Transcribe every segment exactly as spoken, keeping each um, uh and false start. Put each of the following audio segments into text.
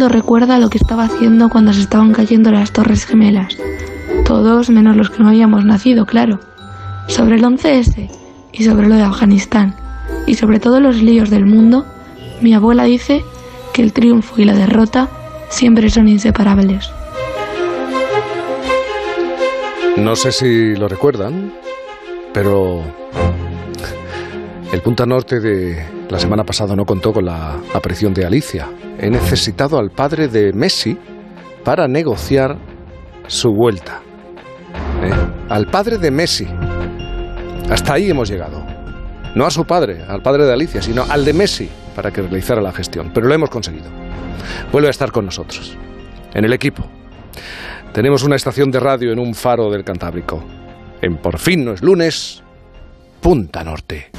recuerda lo que estaba haciendo cuando se estaban cayendo las Torres Gemelas. Todos menos los que no habíamos nacido, claro. Sobre el once ese y sobre lo de Afganistán y sobre todos los líos del mundo, mi abuela dice que el triunfo y la derrota siempre son inseparables. No sé si lo recuerdan, pero el Punta Norte de la semana pasada no contó con la aparición de Alicia. He necesitado al padre de Messi para negociar su vuelta. ¿Eh? Al padre de Messi. Hasta ahí hemos llegado. No a su padre, al padre de Alicia, sino al de Messi, para que realizara la gestión. Pero lo hemos conseguido. Vuelve a estar con nosotros, en el equipo. Tenemos una estación de radio en un faro del Cantábrico. En Por fin no es lunes, Punta Norte.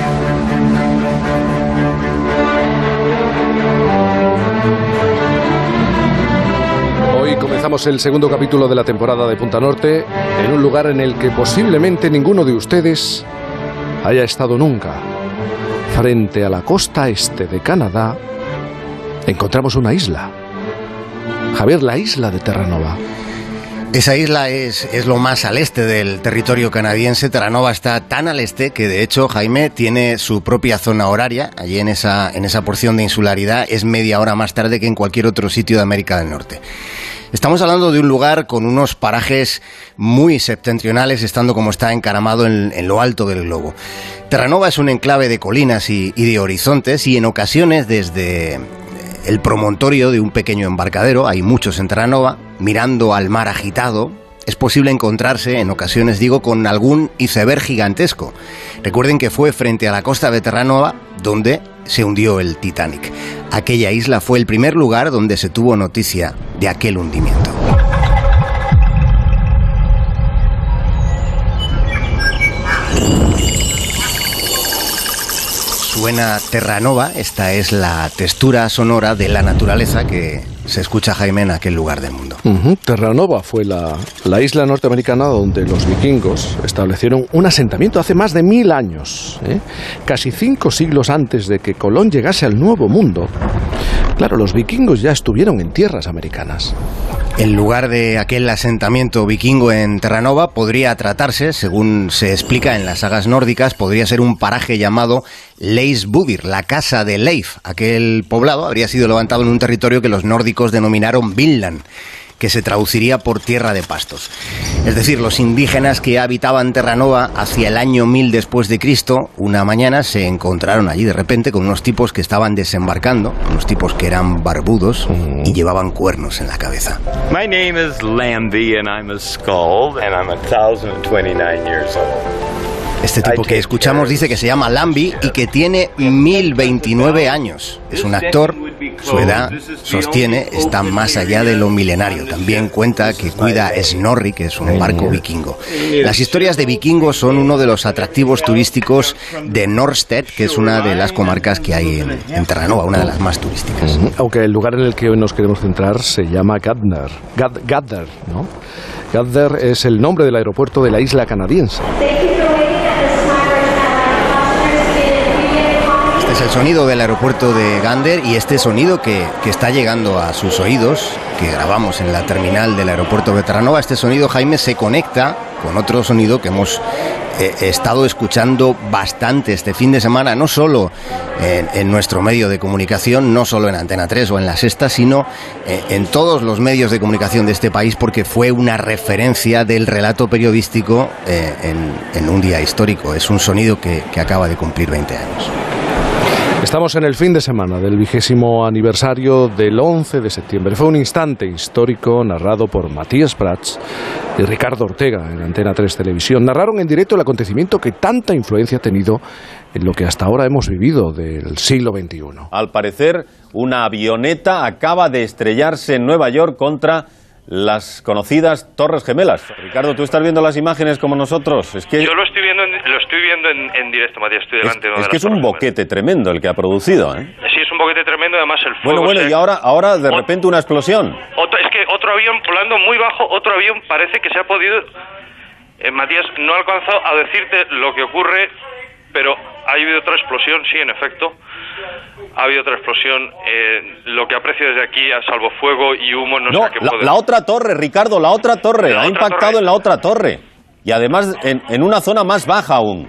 Hoy comenzamos el segundo capítulo de la temporada de Punta Norte en un lugar en el que posiblemente ninguno de ustedes haya estado nunca. Frente a la costa este de Canadá encontramos una isla. Javier, la isla de Terranova. Esa isla es, es lo más al este del territorio canadiense. Terranova está tan al este que, de hecho, Jaime tiene su propia zona horaria. Allí en esa, en esa porción de insularidad es media hora más tarde que en cualquier otro sitio de América del Norte. Estamos hablando de un lugar con unos parajes muy septentrionales, estando como está encaramado en, en lo alto del globo. Terranova es un enclave de colinas y, y de horizontes, y en ocasiones desde el promontorio de un pequeño embarcadero, hay muchos en Terranova, mirando al mar agitado, es posible encontrarse, en ocasiones digo, con algún iceberg gigantesco. Recuerden que fue frente a la costa de Terranova donde se hundió el Titanic. Aquella isla fue el primer lugar donde se tuvo noticia de aquel hundimiento. Suena Terranova, esta es la textura sonora de la naturaleza que se escucha, Jaime, en aquel lugar del mundo. Uh-huh. Terranova fue la, la isla norteamericana donde los vikingos establecieron un asentamiento hace más de mil años, ¿eh? Casi cinco siglos antes de que Colón llegase al Nuevo Mundo. Claro, los vikingos ya estuvieron en tierras americanas. El lugar de aquel asentamiento vikingo en Terranova podría tratarse, según se explica en las sagas nórdicas, podría ser un paraje llamado Leifsbudir, la casa de Leif. Aquel poblado habría sido levantado en un territorio que los nórdicos denominaron Vinland, que se traduciría por tierra de pastos. Es decir, los indígenas que habitaban Terranova hacia el año mil después de Cristo, una mañana se encontraron allí de repente con unos tipos que estaban desembarcando, unos tipos que eran barbudos y llevaban cuernos en la cabeza. My name is Lambie and I'm a Skald and I'm one thousand twenty-nine years old. Este tipo que escuchamos dice que se llama Lambie y que tiene mil veintinueve años. Es un actor, su edad, sostiene, está más allá de lo milenario. También cuenta que cuida Snorri, que es un barco vikingo. Las historias de vikingos son uno de los atractivos turísticos de Norstedt, que es una de las comarcas que hay en, en Terranova, una de las más turísticas. Aunque el lugar en el que hoy nos queremos centrar se llama Gardner, Gad, Gardner, ¿no? Gardner es el nombre del aeropuerto de la isla canadiense. Es el sonido del aeropuerto de Gander y este sonido que, que está llegando a sus oídos, que grabamos en la terminal del aeropuerto de Terranova. Este sonido, Jaime, se conecta con otro sonido que hemos eh, estado escuchando bastante este fin de semana, no solo en, en nuestro medio de comunicación, no solo en Antena tres o en La Sexta, sino eh, en todos los medios de comunicación de este país, porque fue una referencia del relato periodístico eh, en, en un día histórico. Es un sonido que, que acaba de cumplir veinte años. Estamos en el fin de semana del vigésimo aniversario del once de septiembre. Fue un instante histórico narrado por Matías Prats y Ricardo Ortega en Antena tres Televisión. Narraron en directo el acontecimiento que tanta influencia ha tenido en lo que hasta ahora hemos vivido del siglo veintiuno. Al parecer, una avioneta acaba de estrellarse en Nueva York contra las conocidas Torres Gemelas. Ricardo, ¿tú estás viendo las imágenes como nosotros? Es que yo lo estoy viendo en, lo estoy viendo en, en directo, Matías, estoy delante es, de es que es un boquete tremendo el que ha producido, ¿eh? Sí, es un boquete tremendo, además el fuego... Bueno, bueno, se... y ahora, ahora de repente una explosión. Otro, es que otro avión volando muy bajo, otro avión parece que se ha podido... Eh, Matías, no he alcanzado a decirte lo que ocurre, pero ha habido otra explosión, sí, en efecto. ha habido otra explosión. Eh, lo que aprecio desde aquí, a salvo fuego y humo, no, no sé a qué la, puede... la otra torre, Ricardo, la otra torre, La ha otra impactado torre. en la otra torre. Y además en, en una zona más baja aún.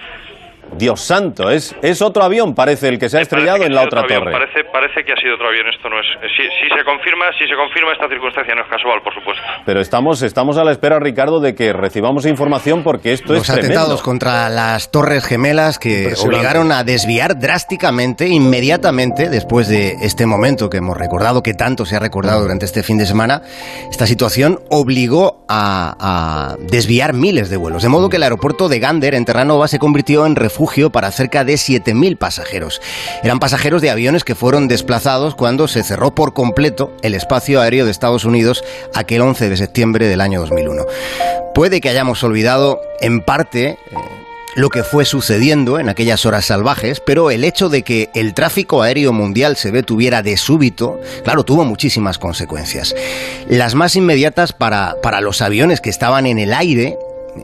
Dios santo, es, es otro avión, parece, el que se ha estrellado en la otra torre. Parece, parece que ha sido otro avión, esto no es... Si, si se confirma, si se confirma esta circunstancia no es casual, por supuesto. Pero estamos, estamos a la espera, Ricardo, de que recibamos información porque esto Los es tremendo. atentados contra las Torres Gemelas que obligaron a desviar drásticamente, inmediatamente, después de este momento que hemos recordado, que tanto se ha recordado durante este fin de semana, esta situación obligó a, a desviar miles de vuelos. De modo que el aeropuerto de Gander, en Terranova, se convirtió en refugio para cerca de siete mil pasajeros. Eran pasajeros de aviones que fueron desplazados cuando se cerró por completo el espacio aéreo de Estados Unidos aquel once de septiembre del año dos mil uno. Puede que hayamos olvidado en parte eh, lo que fue sucediendo en aquellas horas salvajes, pero el hecho de que el tráfico aéreo mundial se detuviera de súbito, claro, tuvo muchísimas consecuencias. Las más inmediatas para, para los aviones que estaban en el aire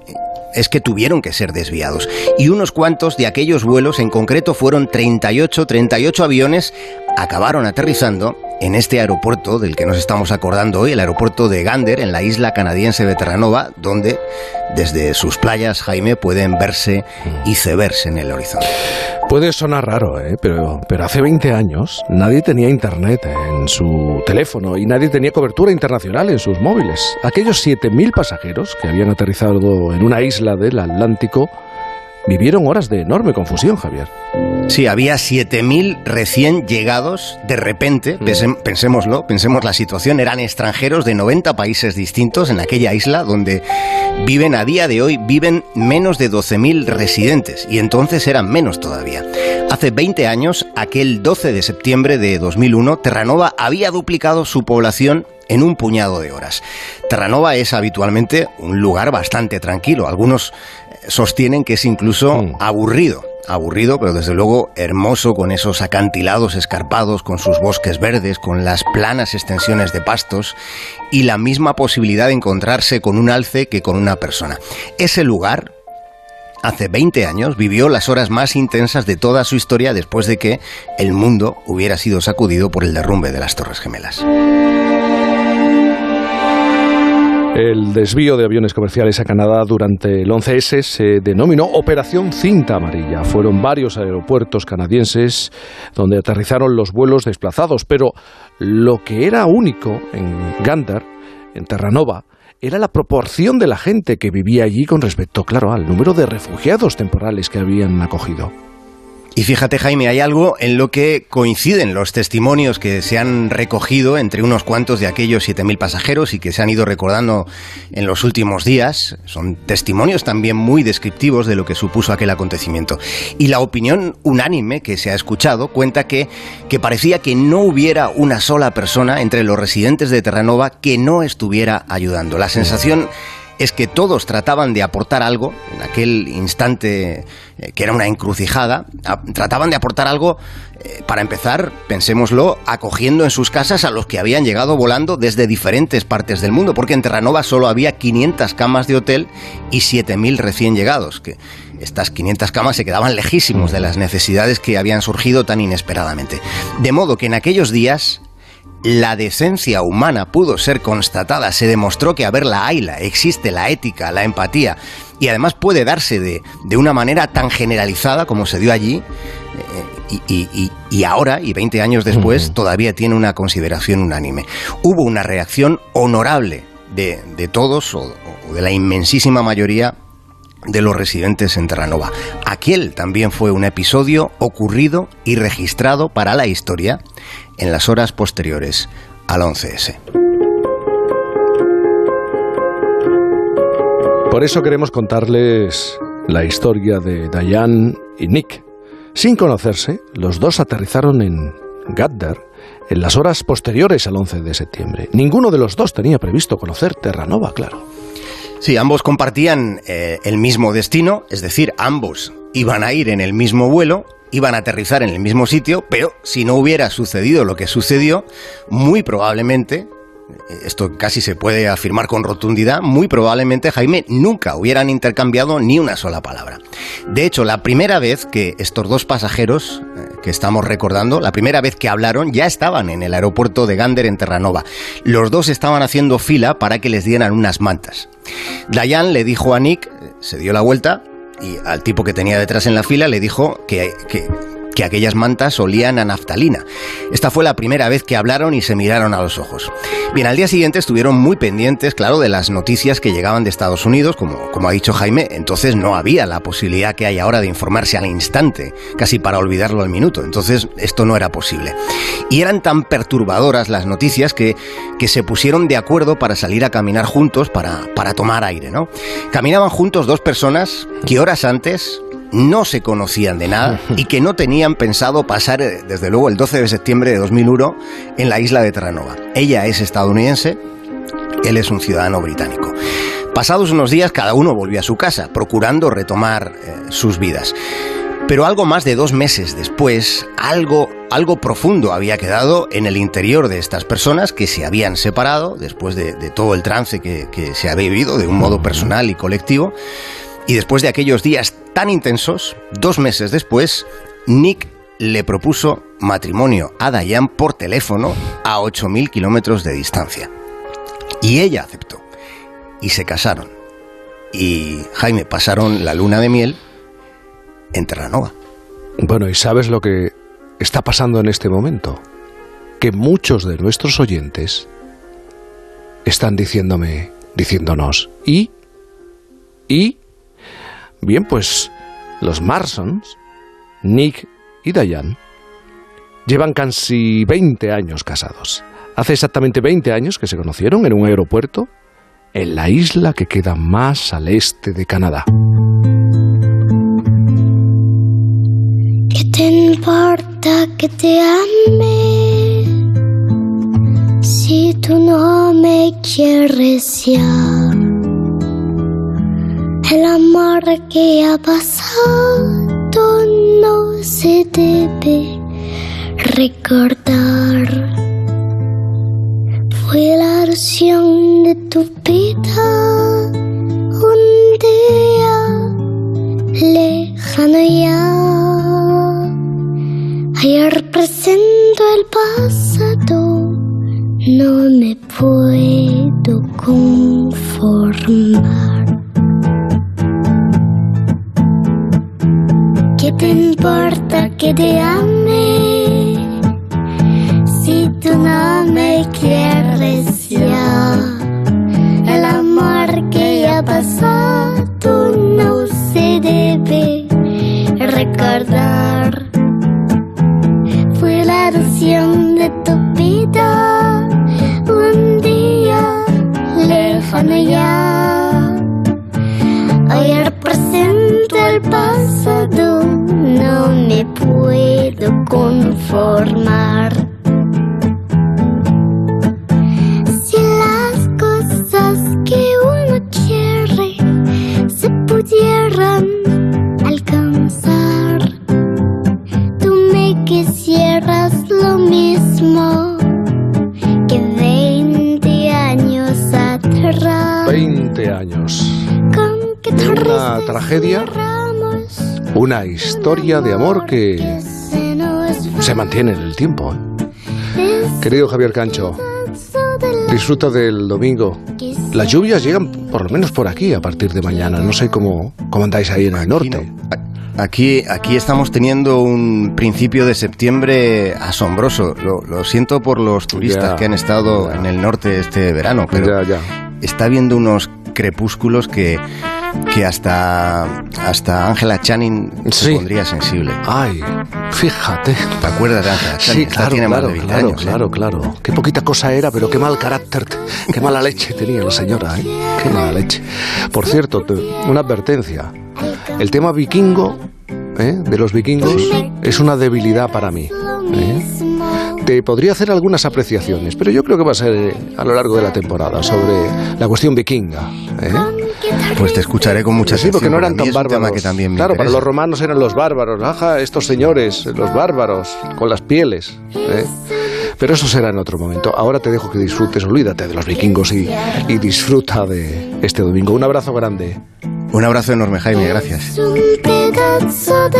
es que tuvieron que ser desviados. Y unos cuantos de aquellos vuelos, en concreto fueron treinta y ocho aviones, acabaron aterrizando en este aeropuerto del que nos estamos acordando hoy, el aeropuerto de Gander, en la isla canadiense de Terranova, donde desde sus playas, Jaime, pueden verse icebergs en el horizonte. Puede sonar raro, ¿eh? pero, pero hace veinte años nadie tenía internet en su teléfono y nadie tenía cobertura internacional en sus móviles. Aquellos siete mil pasajeros que habían aterrizado en una isla del Atlántico vivieron horas de enorme confusión, Javier. Sí, había siete mil recién llegados de repente, mm. pensémoslo, pensemos la situación, eran extranjeros de noventa países distintos en aquella isla donde viven a día de hoy, viven menos de doce mil residentes y entonces eran menos todavía. Hace veinte años, aquel doce de septiembre de dos mil uno, Terranova había duplicado su población en un puñado de horas. Terranova es habitualmente un lugar bastante tranquilo, algunos sostienen que es incluso mm. aburrido. Aburrido, pero desde luego hermoso, con esos acantilados escarpados, con sus bosques verdes, con las planas extensiones de pastos y la misma posibilidad de encontrarse con un alce que con una persona. Ese lugar, hace veinte años, vivió las horas más intensas de toda su historia después de que el mundo hubiera sido sacudido por el derrumbe de las Torres Gemelas. El desvío de aviones comerciales a Canadá durante el once ese se denominó Operación Cinta Amarilla. Fueron varios aeropuertos canadienses donde aterrizaron los vuelos desplazados, pero lo que era único en Gander, en Terranova, era la proporción de la gente que vivía allí con respecto, claro, al número de refugiados temporales que habían acogido. Y fíjate, Jaime, hay algo en lo que coinciden los testimonios que se han recogido entre unos cuantos de aquellos siete mil pasajeros y que se han ido recordando en los últimos días. Son testimonios también muy descriptivos de lo que supuso aquel acontecimiento. Y la opinión unánime que se ha escuchado cuenta que, que parecía que no hubiera una sola persona entre los residentes de Terranova que no estuviera ayudando. La sensación es que todos trataban de aportar algo, en aquel instante eh, que era una encrucijada, a, trataban de aportar algo, eh, para empezar, pensémoslo, acogiendo en sus casas a los que habían llegado volando desde diferentes partes del mundo, porque en Terranova solo había quinientas camas de hotel y siete mil recién llegados, que estas quinientas camas se quedaban lejísimos de las necesidades que habían surgido tan inesperadamente. De modo que en aquellos días la decencia humana pudo ser constatada, se demostró que haberla hayla, existe la ética, la empatía, y además puede darse de, de una manera tan generalizada como se dio allí, eh, y, y, y ahora, y veinte años después, uh-huh. todavía tiene una consideración unánime. Hubo una reacción honorable de, de todos, o, o de la inmensísima mayoría de los residentes en Terranova. Aquel también fue un episodio ocurrido y registrado para la historia en las horas posteriores al once ese. Por eso queremos contarles la historia de Diane y Nick. Sin conocerse, los dos aterrizaron en Gander en las horas posteriores al once de septiembre. Ninguno de los dos tenía previsto conocer Terranova, claro. Sí, ambos compartían eh, el mismo destino, es decir, ambos iban a ir en el mismo vuelo, iban a aterrizar en el mismo sitio, pero si no hubiera sucedido lo que sucedió, muy probablemente, esto casi se puede afirmar con rotundidad, muy probablemente, Jaime, nunca hubieran intercambiado ni una sola palabra. De hecho, la primera vez que estos dos pasajeros, eh, que estamos recordando, la primera vez que hablaron, ya estaban en el aeropuerto de Gander en Terranova. Los dos estaban haciendo fila para que les dieran unas mantas. Diane le dijo a Nick, se dio la vuelta y al tipo que tenía detrás en la fila le dijo que... que que aquellas mantas olían a naftalina. Esta fue la primera vez que hablaron y se miraron a los ojos. Bien, al día siguiente estuvieron muy pendientes, claro, de las noticias que llegaban de Estados Unidos, como, como ha dicho Jaime. Entonces no había la posibilidad que hay ahora de informarse al instante, casi para olvidarlo al minuto. Entonces esto no era posible. Y eran tan perturbadoras las noticias que, que se pusieron de acuerdo para salir a caminar juntos, para, para tomar aire, ¿no? Caminaban juntos dos personas que horas antes no se conocían de nada y que no tenían pensado pasar, desde luego, el doce de septiembre de dos mil uno en la isla de Terranova. Ella es estadounidense, él es un ciudadano británico. Pasados unos días, cada uno volvió a su casa, procurando retomar eh, sus vidas. Pero algo más de dos meses después, algo, algo profundo había quedado en el interior de estas personas que se habían separado después de, de todo el trance que, que se había vivido de un modo personal y colectivo. Y después de aquellos días tan intensos, dos meses después, Nick le propuso matrimonio a Diane por teléfono a ocho mil kilómetros de distancia. Y ella aceptó. Y se casaron. Y, Jaime, pasaron la luna de miel en Terranova. Bueno, ¿y sabes lo que está pasando en este momento? Que muchos de nuestros oyentes están diciéndome, diciéndonos, ¿y? ¿y? Bien, pues los Marsons, Nick y Diane, llevan casi veinte años casados. Hace exactamente veinte años que se conocieron en un aeropuerto en la isla que queda más al este de Canadá. ¿Qué te importa que te ame si tú no me quieres ya? El amor que ha pasado no se debe recordar. Fue la ilusión de tu vida, un día lejano ya. Ayer presento el pasado, no me puedo conformar. ¿Qué te importa que te ame si tú no me quieres ya? El amor que ya pasó no se debe recordar. Fue la ilusión de tu vida, un día lejano ya. Hoy represento el pasado, no me puedo conformar. Si las cosas que uno quiere se pudieran alcanzar, tú me quisieras lo mismo que veinte años atrás. veinte años. De una tragedia, una historia de amor que se mantiene en el tiempo, ¿eh? Querido Javier Cancho, disfruta del domingo. Las lluvias llegan por lo menos por aquí a partir de mañana. No sé cómo, cómo andáis ahí en el norte. Aquí, aquí estamos teniendo un principio de septiembre asombroso. Lo, lo siento por los turistas ya, que han estado ya. en el norte este verano, pero ya, ya. está habiendo unos crepúsculos que... que hasta hasta Angela Channing se sí. pondría sensible. Ay, fíjate. ¿Te acuerdas de Angela Channing? Sí, claro, tiene claro, más de veinte claro, años, claro, ¿eh? claro. Qué poquita cosa era, pero qué mal carácter, qué mala leche tenía la señora, ¿eh? Qué mala leche. Por cierto, una advertencia. El tema vikingo, ¿eh? de los vikingos, sí. es una debilidad para mí, ¿eh? Te podría hacer algunas apreciaciones, pero yo creo que va a ser eh, a lo largo de la temporada sobre la cuestión vikinga, ¿eh? Pues te escucharé con mucha atención. Sí, porque no eran tan bárbaros. Que también me claro, interesa. Para los romanos eran los bárbaros. Ajá, estos señores, los bárbaros, con las pieles, ¿eh? Pero eso será en otro momento. Ahora te dejo que disfrutes, olvídate de los vikingos y, y disfruta de este domingo. Un abrazo grande. Un abrazo enorme, Jaime, gracias.